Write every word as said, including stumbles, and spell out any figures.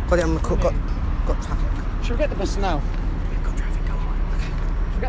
Got it on the cut. Got, got traffic. Should we get the bus now?